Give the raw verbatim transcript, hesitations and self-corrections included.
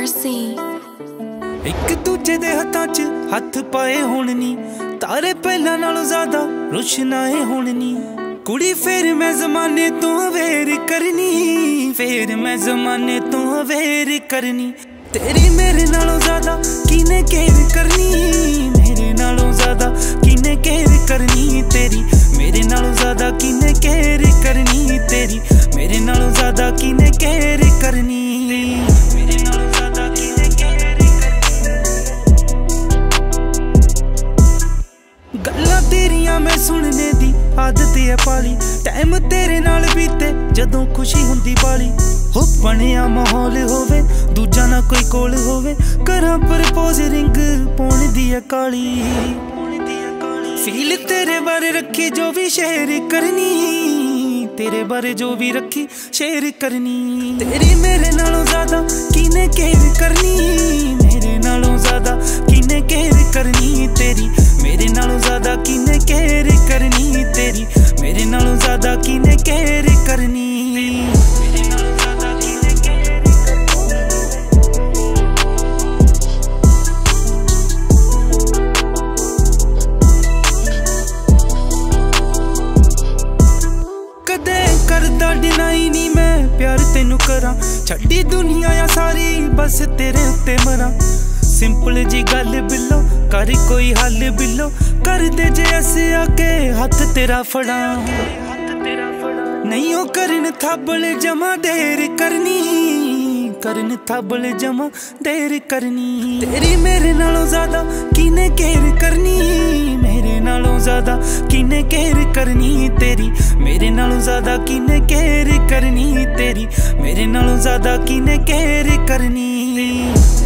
Mercy एक दूजे दे हत्थां च हत्थ पाए होण नी, तारे पहलां नालों ज़्यादा रोशनाए होण नी। कुड़ी फिर मैं ज़माने तो अवेयर करनी, फिर मैं ज़माने तो अवेयर करनी। तेरी मेरे नालों ज़्यादा किने केयर करनी, मेरे नालों ज़्यादा किने केयर करनी। तेरी मेरे नालों ज़्यादा किने केयर करनी, तेरी मेरे नालों ज़्यादा किने केयर करनी। मेरे नालों ज़्यादा किने केयर करनी। गल्लां तेरियां मैं सुनने दी आदत है पाली, टाइम तेरे नाल बीते जदों खुशी हुंदी बाली। हो बनिया माहौल होवे दूजा ना कोई कोल होवे, करां प्रपोज रिंग पौण दी है काली। फील तेरे बारे रखी जो भी शेयर करनी, तेरे बारे जो भी रखी शेयर करनी। तेरी मेरे नालों ज़्यादा किने केयर करनी, मेरे नालों ज़्यादा किने केयर करनी। तेरी मेरे नालों ज़्यादा किने केयर करनी, तेरी मेरे नालों ज़्यादा किने केयर करनी। करदा डिनाई नी मैं प्यार तेनू करा, छड्डी दुनिया या सारी बस तेरे उत्ते मरा। सिंपल जी गल बिलो कर कोई हल बिलो, कर दे जे ऐसे आके हथ तेरा फड़ा। नहीं ओ करन थाबल जमा देर करनी, करन थाबल जमा देर करनी। तेरी मेरे नालों ज़्यादा किने केयर करनी, मेरे नालों ज़्यादा किने केयर करनी। तेरी मेरे नालों ज़्यादा किने केयर करनी, तेरी मेरे नालों ज़्यादा किने केयर करनी।